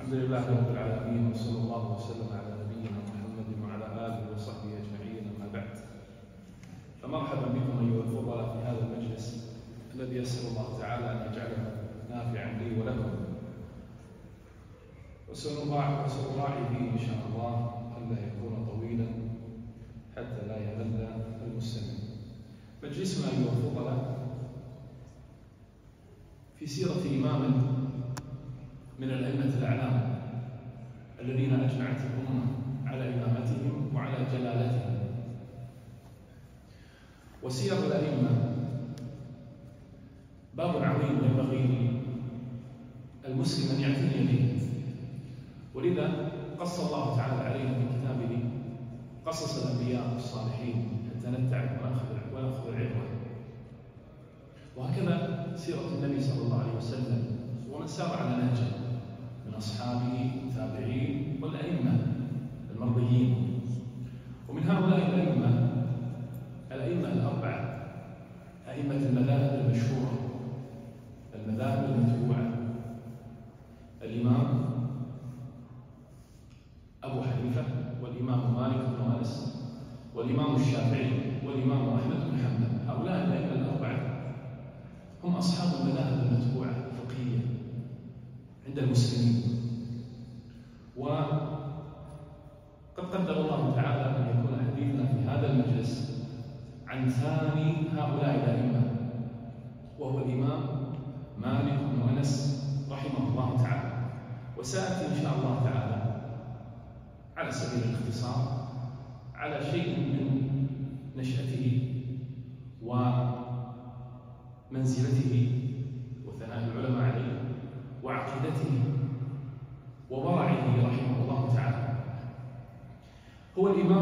الحمد لله رب العالمين، وصلى الله وسلم على نبينا محمد وعلى آله وصحبه أجمعين، أما بعد. فمرحبا بكم أيها الفضلاء في هذا المجلس الذي يسر الله تعالى أن يجعله نافعا لي ولكم، وسنراعي فيه إن شاء الله ألا يكون طويلا حتى لا يمل المستمع. مجلسنا أيها الفضلاء في سيرة إمام من الأئمة الأعلام الذين أجمعت الأمة على إمامتهم وعلى جلالتهم. وسير الأئمة باب عظيم ينبغي المسلم أن يعتني به، ولذا قص الله تعالى علينا في كتابه قصص الأنبياء والصالحين حتى نتعب ونأخذ العبرة. وهكذا سيرة النبي صلى الله عليه وسلم ومن سار على نهجه من أصحابه التابعين والأئمة المرضيين. ومن هؤلاء الأئمة الأربعة، أئمة المذاهب المشهورة، المذاهب المتبوعة: الإمام أبو حنيفة، والإمام مالك بن أنس، والإمام الشافعي، والإمام أحمد بن حنبل. هؤلاء الأئمة الأربعة هم أصحاب المذاهب المتبوعة الفقهية عند المسلمين. وقد قدر الله تعالى أن يكون حديثنا في هذا المجلس عن ثاني هؤلاء الأئمة، وهو الإمام مالك بن أنس رحمه الله تعالى. وسأتي إن شاء الله تعالى على سبيل الاختصار على شيء من نشأته ومنزلته وثناء العلماء عليه وعقيدته وورعه رحمه الله تعالى. هو الإمام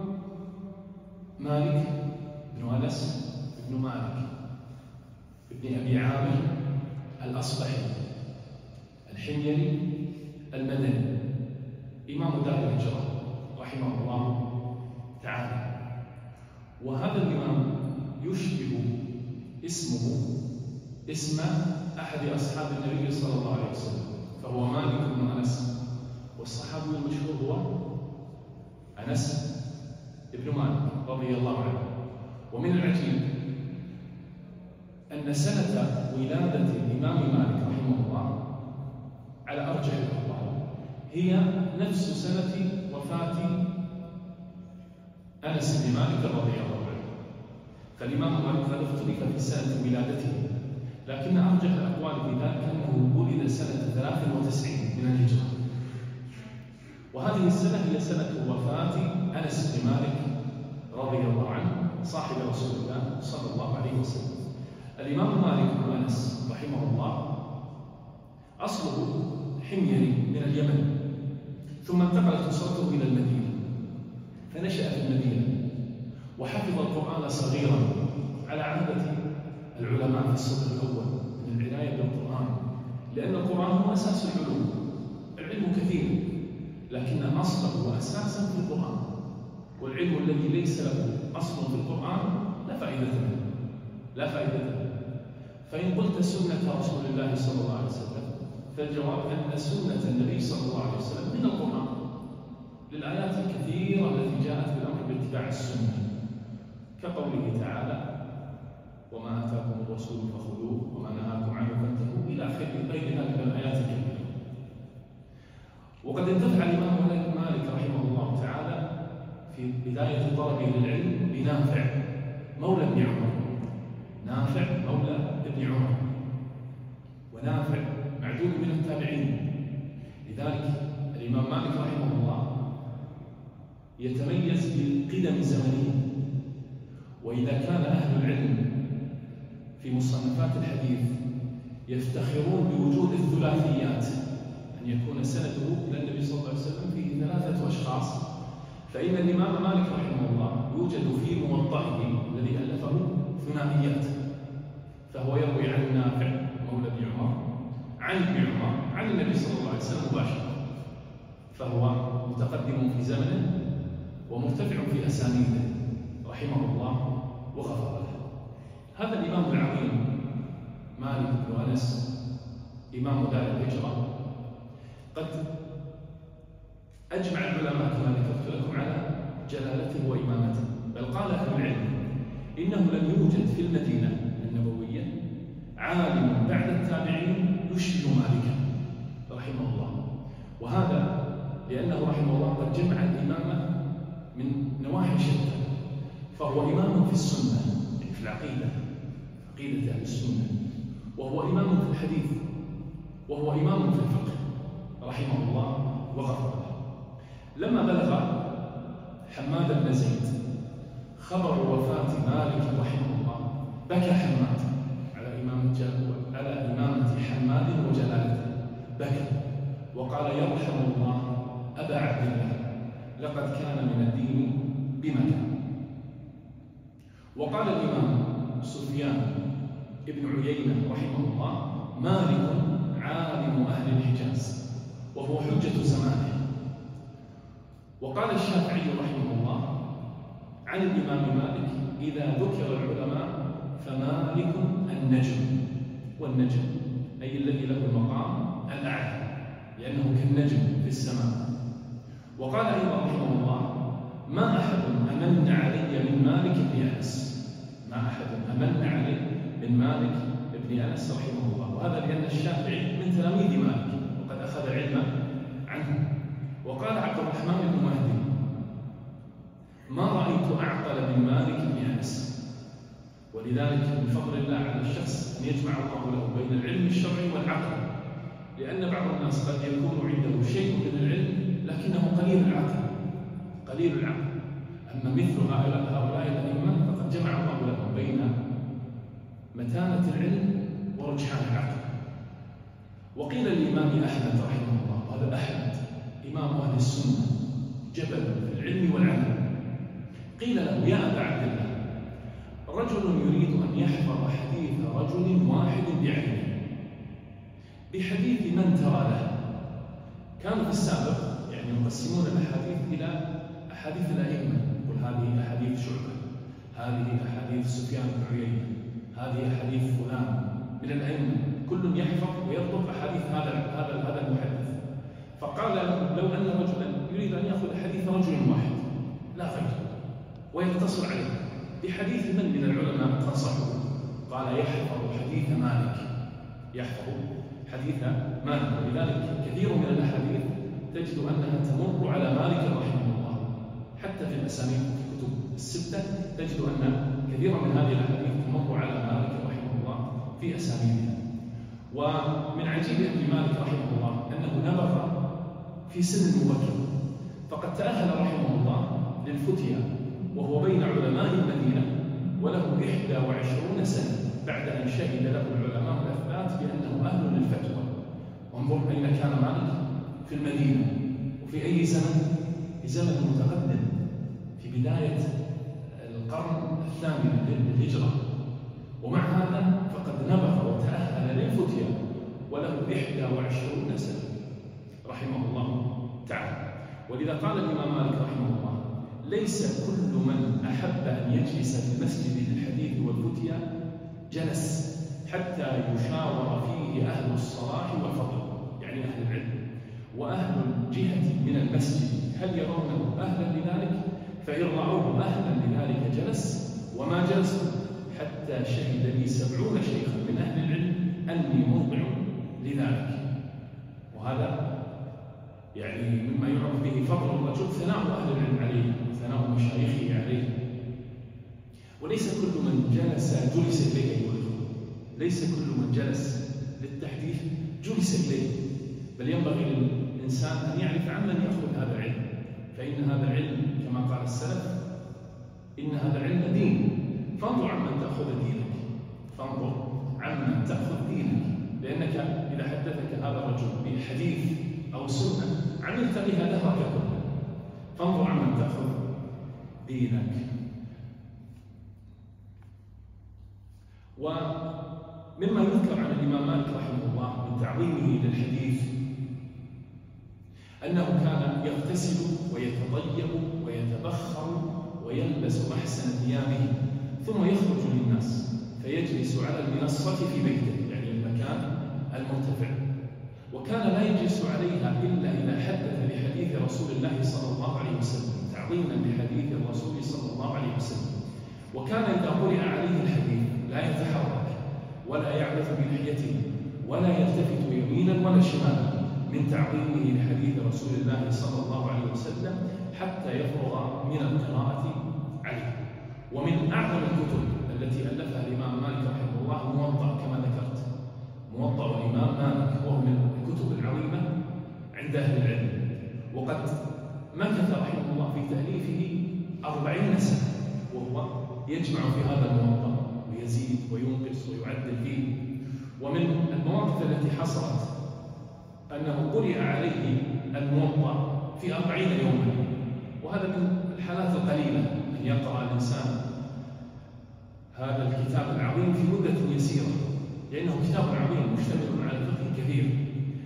مالك بن أنس بن مالك بن أبي عامر الأصبحي الحميري المدني، إمام دار الهجرة رحمه الله تعالى. وهذا الإمام يشبه اسمه اسم أحد أصحاب النبي صلى الله عليه وسلم، فهو مالك بن أنس، والصحابي المشهور هو أنس بن مالك رضي الله عنه. ومن العجيب أن سنة ولادة الإمام مالك رحمه الله على أرجح الأقوال هي نفس سنة وفاة أنس بن مالك رضي الله عنه. فالإمام مالك قد اختلف في سنة ولادته، لكن أرجح الأقوال في ذلك أنه ولد سنة 93 من الهجرة، وهذه السنة هي سنة وفاة أنس بن مالك رضي الله عنه صاحب رسول الله صلى الله عليه وسلم. الإمام مالك بن أنس رحمه الله أصله حميري من اليمن، ثم انتقلت أسرته إلى المدينة، فنشأ في المدينة وحفظ القرآن صغيرا على عادة العلماء في الصف الأول من العناية بالقرآن، لأن القرآن هو أساس العلوم. العلم كثير، لكن أصله وأساسا في القرآن، والعلم الذي ليس له أصل في القرآن لا فائدة له، لا فائدة له. فإن قلت سنة رسول الله صلى الله عليه وسلم، فالجواب أن سنة النبي صلى الله عليه وسلم من القرآن، للآيات الكثيرة التي جاءت بالأمر باتباع السنة، كقوله تعالى: وما آتاكم الرسول فخذوه وما نهاكم عنه فانتهوا، إلى غيرها من الآيات الكثيرة. وقد انتفع الإمام مالك رحمه الله تعالى في بداية طلبه للعلم بنافع مولى ابن عمر، نافع مولى ابن عمر، ونافع معدود من التابعين. لذلك الإمام مالك رحمه الله يتميز بقدم زمنه. وإذا كان أهل العلم في مصنفات الحديث يفتخرون بوجود الثلاثيات، أن يكون سنده إلى النبي صلى الله عليه وسلم فيه 3 أشخاص، فإن الإمام مالك رحمه الله يوجد في موطئه الذي ألفه ثنائيات، فهو يروي عن نافع مولى ابن عمر عن ابن عمر عن النبي صلى الله عليه وسلم مباشرة، فهو متقدم في زمنه ومرتفع في أسانيده رحمه الله وغفر له. هذا الإمام العظيم مالك بن أنس إمام دار الهجرة قد أجمع العلماء كما ذكرت لكم على جلالته وإمامته، بل قال أهل العلم إنه لم يوجد في المدينة النبوية عالم بعد التابعين يشبه مالكا رحمه الله، وهذا لأنه رحمه الله قد جمع الإمامة من نواحي شتى، فهو إمام في السنة يعني في العقيدة، عقيدة أهل السنة، وهو إمام في الحديث، وهو إمام في الفقه رحمه الله وغفر له. لما بلغ حماد بن زيد خبر وفاة مالك رحمه الله بكى حماد على إمامة حماد وجلالته، بكى وقال: يرحم الله أبا عبد الله، لقد كان من الدين بمكان. وقال الإمام سفيان ابن عيينة رحمه الله: مالك عالم أهل الحجاز وهو حجة زمانه. وقال الشافعي رحمه الله عن الإمام مالك: إذا ذكر العلماء فمالك النجم، والنجم أي الذي له المقام الأعلى لأنه كالنجم في السماء. وقال أيضا رحمه الله: ما أحد أمن علي من مالك بن أنس، ما أحد أمن علي من مالك بن أنس رحمه الله، وهذا لأن الشافعي من تلاميذ مالك وقد أخذ علما عنه. وقال عبد الرحمن بن مهدي: ما رأيت أعقل من مالك بن أنس. ولذلك من فضل الله على الشخص أن يجمع الله له بين العلم الشرعي والعقل، لأن بعض الناس قد يكون عنده شيء من العلم لكنه قليل العقل، قليل العقل. أما مثل هؤلاء الأئمة فقد جمع الله لهم بين متانة العلم ورجحان العقل. وقيل للإمام أحمد رحمه الله، وهذا أحمد إمام أهل السنة جبل في العلم والعمل، قيل له: يا أبا عبد الله، رجل يريد أن يحفظ حديث رجل واحد بعينه بحديث من ترى له. كانوا في السابق يعني يقسمون الأحاديث إلى أحاديث الأئمة، يقول هذه أحاديث شعبة، هذه أحاديث سفيان بن عيينة، هذه أحاديث فلان من الأئمة، كل يحفظ ويضبط أحاديث هذا المحدث. فقال لو أن رجلا يريد أن يأخذ حديث رجل واحد لا غير ويقتصر عليه بحديث من العلماء تنصحه؟ قال: يحفظ حديث مالك، يحفظ حديث مالك. ولذلك كثير من الأحاديث تجد أنها تمر على مالك رحمه الله، حتى في الأسانيد في الكتب الستة تجد أن كثيرا من هذه الأحاديث تمر على مالك رحمه الله في أسانيدها. ومن عجيب أمر مالك رحمه الله أنه نبغ في سن مبكر، فقد تأهل رحمه الله للفتيا وهو بين علماء المدينة وله 21 سنة بعد أن شهد له العلماء الأثبات بأنه أهل للفتوى. وانظر أين كان مالك في المدينة وفي أي زمن؟ في زمن متقدم في بداية القرن الثامن للهجرة، ومع هذا فقد نبغ وتأهل للفتيا وله 21 سنة رحمه الله تعالى. ولذا قال الإمام مالك رحمه الله: ليس كل من أحب أن يجلس في المسجد للحديث والفتيا جلس حتى يشاور فيه أهل الصلاح والفضل، يعني أهل العلم وأهل الجهة من المسجد هل يرونه أهلا لذلك؟ فإن رأوه أهلا لذلك جلس، وما جلس حتى شهد لي 70 شيخا من أهل العلم أني موضع لذلك. وهذا يعني مما يعرف به فضل الرجل ثناء أهل العلم عليه وثناء مشايخه عليه. وليس كل من جلس إليه أيها الأخوة، ليس كل من جلس للتحديث جلس إليه، بل ينبغي للإنسان أن يعرف عمن يأخذ هذا العلم، فإن هذا العلم كما قال السلف: إن هذا العلم دين، فانظر عمن تأخذ دينك، فانظر عمن تأخذ دينك، لأنك إذا حدثك هذا الرجل بحديث أو سنة عملت بها دهرك كله، فانظر عمن تأخذ دينك. ومما يذكر عن الإمام مالك رحمه الله من تعظيمه للحديث أنه كان يغتسل ويتطيب ويتبخر ويلبس أحسن ثيابه ثم يخرج للناس فيجلس على المنصة في بيته، يعني المكان المرتفع، وكان لا يجلس عليها إلا إذا حدث بحديث رسول الله صلى الله عليه وسلم تعظيما لحديث الرسول صلى الله عليه وسلم. وكان إذا قرئ عليه الحديث لا يتحرك ولا يعبث بلحيته ولا يلتفت يمينا ولا شمالا من تعظيمه لحديث رسول الله صلى الله عليه وسلم حتى يفرغ من القراءة عليه. ومن أعظم الكتب التي ألفها الإمام مالك رحمه الله موطأ كما ذكرت، موطأ الإمام مالك وهو من الكتب العظيمة عند أهل العلم، وقد مكث رحمه الله في تأليفه 40 سنة وهو يجمع في هذا الموطأ ويزيد وينقص ويعدل فيه. ومن المواقف التي حصلت أنه قرئ عليه الموطأ في 40 يوما، وهذا من الحالات القليلة أن يقرأ الإنسان هذا الكتاب العظيم في مدة يسيرة، لأنه كتاب عظيم مشتمل على فقه كثير.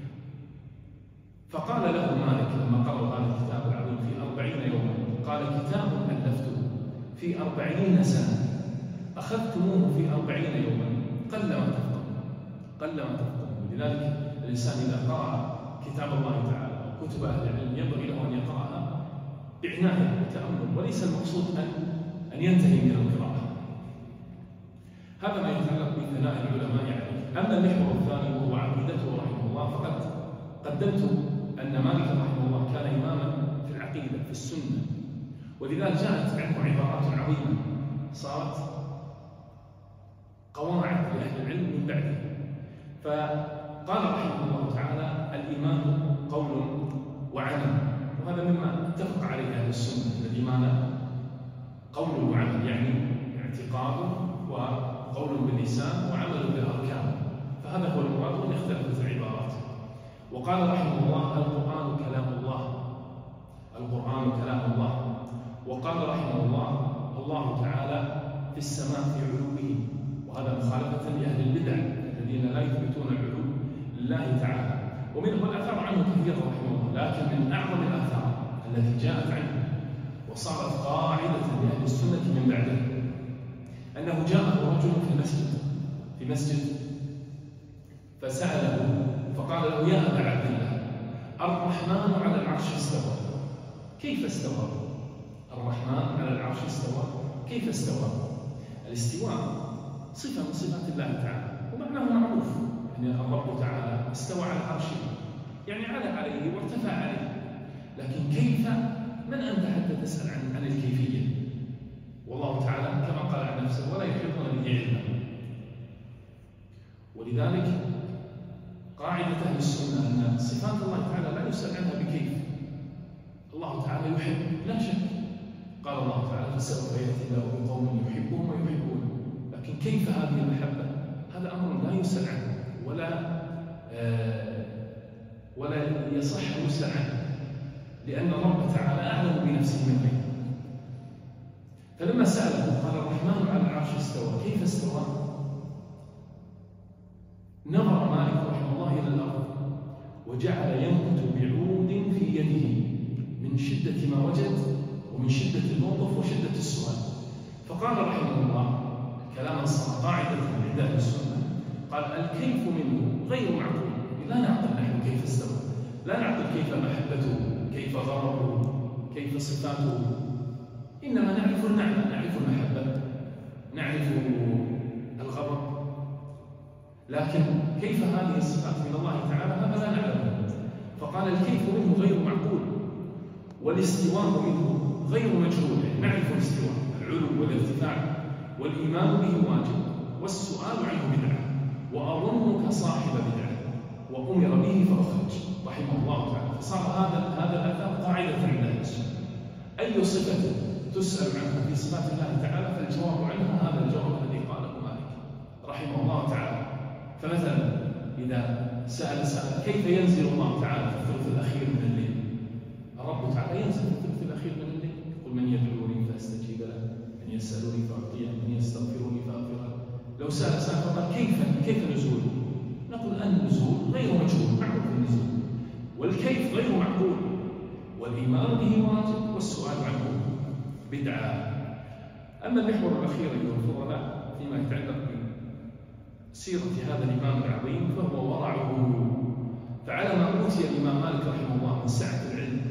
فقال له مالك لما قرأ هذا الكتاب العظيم في 40 يوما، قال: كتاب ألفته في 40 سنة أخذتموه في 40 يوما قلما تفقهون. ولذلك الإنسان إذا قرأ كتاب الله تعالى أو كتب أهل العلم ينبغي له أن يقرأها بعناية وتأمل، وليس المقصود أن ينتهي من القراءة. هذا ما يتعلق بثناء العلماء عليه. أما المحور الثاني وهو عقيدته رحمه الله، فقد قدمت أن مالك رحمه الله كان إماما في العقيدة في السنة، ولذلك جاءت عنه عبارات عظيمة صارت قواعد لأهل العلم من بعده. فقال رحمه الله تعالى: الإيمان قول وعمل، وهذا مما اتفق عليه أهل السنة. الإيمان قول وعمل، يعني اعتقاد وقول باللسان وعمل بالأركان، فهذا هو المراد وإن اختلفت العبارات. وقال رحمه الله: القرآن كلام الله، القرآن كلام الله. وقال رحمه الله: الله تعالى في السماء في علوه، وهذا مخالفة لأهل البدع الذين لا يثبتون العلو لله تعالى. ومنه الآثار عنه كثيرة رحمه الله، لكن من أعظم الآثار التي جاءت عنه وصارت قاعدة لأهل السنة من بعده أنه جاءه رجل في مسجد فسأله فقال له: يا أبا عبد الله، الرحمن على العرش استوى، كيف استوى؟ الرحمن على العرش استوى، كيف استوى؟ الاستواء صفة من صفات الله تعالى، ومعناه معروف، يعني الرب تعالى استوى على عرشه، يعني عليه وارتفع عليه. لكن كيف؟ من أنت حتى تسأل عن الكيفية؟ والله تعالى كما قال عن نفسه: ولا يحيطون به علما. ولذلك قاعدة أهل السنة أن صفات الله تعالى لا يسأل عنها بكيف. الله تعالى يحب لا شك، قال الله تعالى: فسوف يأتي الله بقوم يحبهم ويحبونه. لكن كيف هذه المحبة؟ هذا أمر لا يسأل عنه ولا يصح أن يسأل عنه، لأن الرب تعالى أعلم بنفسه من غيره. فلما سأله قال: الرحمن على العرش استوى، كيف استوى؟ نظر مالك رحمه الله إلى الأرض وجعل ينكت بعود في يده من شدة ما وجد ومن شدة الموقف وشدة السؤال. فقال رحمه الله كلاما صار قاعدة عند أهل السنة، قال: الكيف منه غير معقول، لا نعقل نحن كيف استوى، لا نعقل كيف محبته، كيف غضبه، كيف صفاته، إنما نعرف النعمة، نعرف المحبة، نعرف الغضب، لكن كيف هذه الصفات من الله تعالى هذا لا نعلمه. فقال: الكيف منه غير معقول، والاستواء منه غير مجهول، يعني نعرف الاستواء، العلو والارتفاع، والإيمان به واجب، والسؤال عنه بدعة، وأظنك صاحب بدعة، وأمر به فأخرج، رحمه الله تعالى. فصار هذا الآثار قاعدة عند أهل السنة. أي صفة تسأل عنها في صفات الله تعالى فالجواب عنها هذا الجواب الذي قاله مالك رحمه الله تعالى. فمثلا إذا سأل كيف ينزل الله تعالى في الثلث الأخير من الليل؟ الرب تعالى ينزل في الثلث الأخير من الليل، قل من يدعوني فأستجيب له، من يسألوني فأعطيه، من يستغفروني فأغفر له. لو سأل فقال كيف نزوله؟ نقول النزول غير مجهول، معروف النزول، والكيف غير معقول، والإيمان به واجب، والسؤال عنه بدعة. أما المحور الأخير أيها الفضلاء فيما يتعلق بسيرة هذا الإمام العظيم فهو ورعه. فعلى ما أوتي الإمام مالك رحمه الله من سعة العلم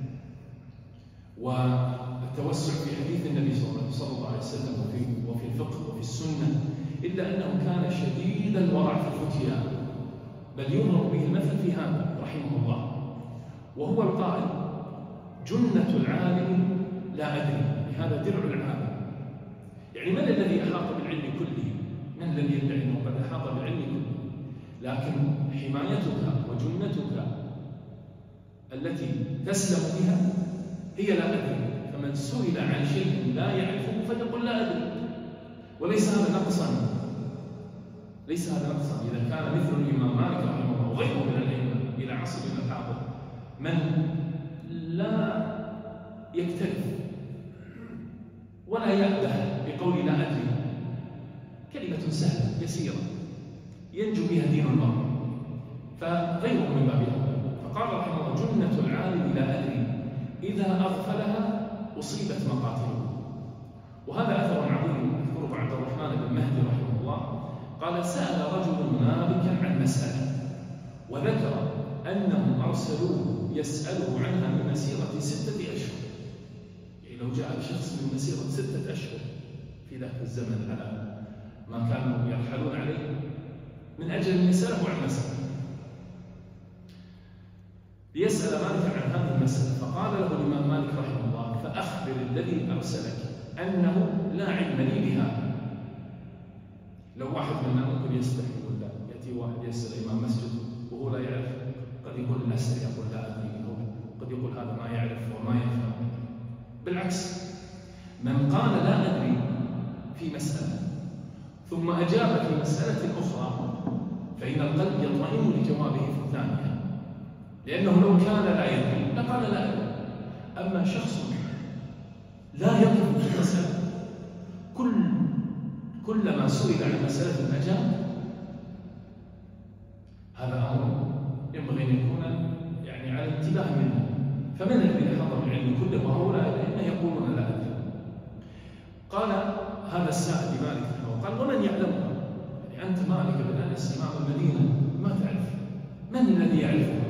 والتوسع في حديث النبي صلى الله عليه وسلم وفي الفقه وفي السنة، إلا أنه كان شديد الورع في الفتيا، بل يضرب به المثل في هذا رحمه الله، وهو القائل: جنة العالم لا أدري، هذا درع العالم. يعني من الذي أحاط بالعلم كله؟ من الذي يدعي أنه قد أحاط بالعلم كله؟ لكن حمايتك وجنتك التي تسلم بها هي لا أدري. فمن سئل عن شيء لا يعرفه فليقل لا أدري، وليس هذا نقصا، ليس هذا نقصا. إذا كان مثل الإمام مالك رحمه الله وغيره من الأئمة إلى عصرنا الحاضر من لا يكترث ولا يأبه بقول لا أدري، كلمة سهلة يسيرة ينجو بها دين المرء، فغيره من باب أولى. فقال رحمه الله: جنة العالم لا أدري إذا أغفلها أصيبت مقاتله. وهذا أثر عظيم يذكره عبد الرحمن بن مهدي رحمه الله، قال: سأل رجل مالكا عن مسألة وذكر أنهم أرسلوه يسأله عنها من مسيرة 6 أشهر. يعني لو جاء شخص من مسيرة 6 أشهر في ذاك الزمن على ما كانوا يرحلون عليه من أجل أن يسأله عن مسألة، ليسأل مالك عن هذه المسألة، فقال له الإمام مالك رحمه الله: فأخبر الذي أرسلك أنه لا علم لي بهذا. لو واحد منا ممكن يستحي ولا يأتي واحد يسأل إمام مسجد وهو لا يعرف، قد يقول أسأل، يقول لا أدري، قد يقول هذا ما يعرف وما يفهم. بالعكس، من قال لا أدري في مسألة ثم أجاب في مسألة أخرى فإن القلب يطمئن لجوابه في الثانية، لأنه لو كان لا يدري لقال لا أدري. أما شخص لا يقف في المسألة كلما سئل عن مسألة أجاب، هذا أمر ينبغي أن يكون يعني على انتباه منه. فمن الذي حضر العلم كله وهؤلاء الأئمة يقولون لا أدري؟ قال هذا السائل لمالك قال: ومن يعلمها؟ يعني أنت مالك بن أنس إمام المدينة ما تعرف، من الذي يعرفها؟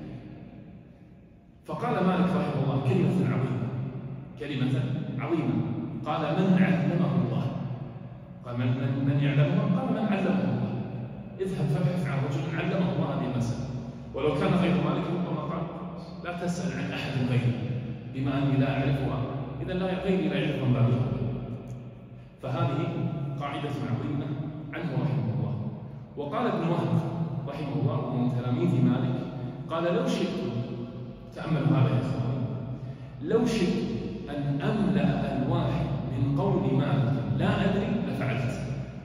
فقال مالك رحمه الله كلمة عظيمة، قال: من علمه الله. قال: من يعلمها؟ قال: من علمه الله. اذهب فابحث عن رجل علمه الله هذه المسألة. ولو كان غير مالك ربما قال: لا تسأل عن أحد غيره بما أني لا أعرفها، إذا غيري لا يعرف من بابها. فهذه قاعدة عظيمة عنه رحمه الله. وقال ابن وهب رحمه الله ومن تلاميذ مالك، قال: لو شئت، تأملوا هذا يا إخواني، لو شئت أن أملأ الواحد من قول مالك لا أدري لفعلت.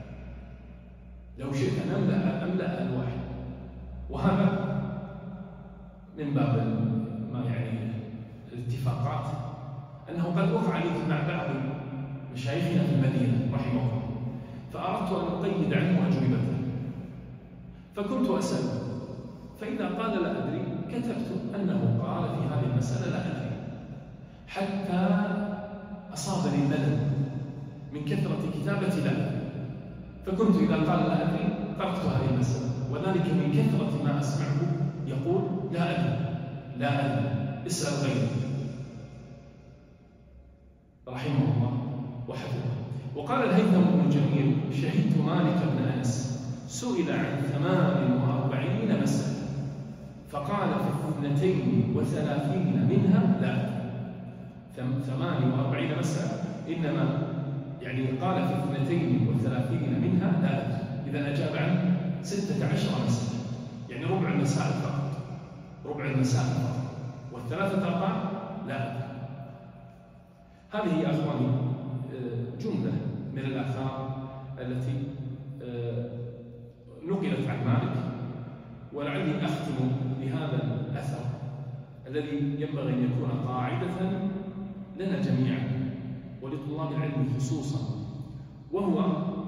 لو شئت أن أملأ الواحد، وهذا من باب ما يعني الاتفاقات، أنه قد وقع لي مع بعض مشايخنا في المدينة رحمه الله، فأردت أن أقيد عنه أجوبته، فكنت أسأله، فإذا قال لا أدري كتبت أنه قال في هذه المسألة لا أدري، حتى أصابني الملل من كثرة كتابة لا أدري. فكنت إذا قال لا أدري تركت هذه المسألة، وذلك من كثرة ما أسمعه يقول لا أدري لا أدري، اسأل غيري رحمه الله وحفظه. وقال الهيثم بن جميل: شهدت مالك بن أنس سئل عن 48 مسألة فقال في 32 منها لا أدري. 48 مسألة، إنما يعني قال في 32 منها لا أدري، إذا أجاب عن 16 مسألة، يعني ربع المسائل فقط، ربع المسائل فقط، والثلاثة أرباع لا أدري. هذه يا أخواني جملة من الآثار التي نقلت عن مالك، ولعلي أختم بهذا الأثر الذي ينبغي أن يكون قاعدة لنا جميعا ولطلاب العلم خصوصا، وهو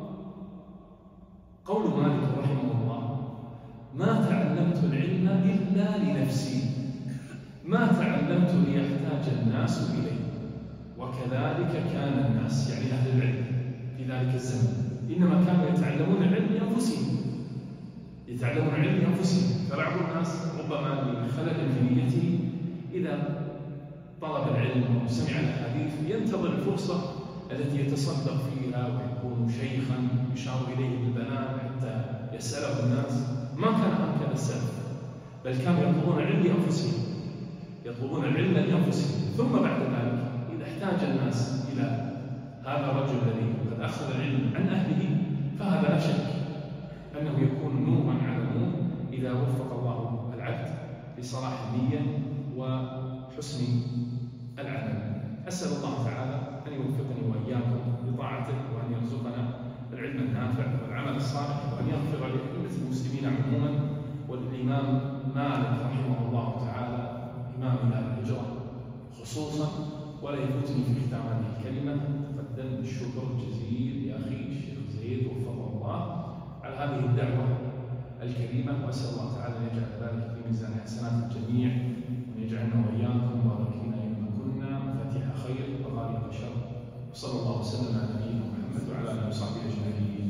قول مالك رحمه الله: ما تعلمت العلم إلا لنفسي، ما تعلمت ليحتاج الناس إليه. وكذلك كان الناس، يعني أهل العلم في ذلك الزمن، إنما كانوا يتعلمون العلم لأنفسهم، يتعلمون العلم لأنفسهم. فبعض الناس ربما لخلل في نيته إذا طلب العلم أو سمع الحديث ينتظر الفرصة التي يتصدق فيها ويكون شيخا يشار إليه بالبنان حتى يسأله الناس. ما كان هكذا السلف، بل كانوا يطلبون العلم لأنفسهم، يطلبون العلم لأنفسهم، ثم بعد ذلك إذا احتاج الناس إلى هذا الرجل الذي قد أخذ العلم عن أهله فهذا لا شك أنه يكون نورا على نور إذا وفق الله العبد لصلاح النية وحسن العمل. أسأل الله تعالى أن يوفقني وإياكم لطاعته، وأن يرزقنا العلم النافع والعمل الصالح، وأن يغفر لأئمة المسلمين عموما، والإمام مالك رحمه الله تعالى إمام أهل الهجرة خصوصا. ولا يفوتني في ختام هذه الكلمة تقدم بالشكر الجزيل لأخي الشيخ زيد وفقه الله على هذه الدعوة الكريمة، وأسأل الله تعالى أن يجعل ذلك في ميزان حسنات الجميع، وأن يجعلنا وإياكم مباركين أينما كنا مفاتيح خير وغالب شر. وصلى الله وسلم على نبينا محمد وعلى آله وصحبه أجمعين.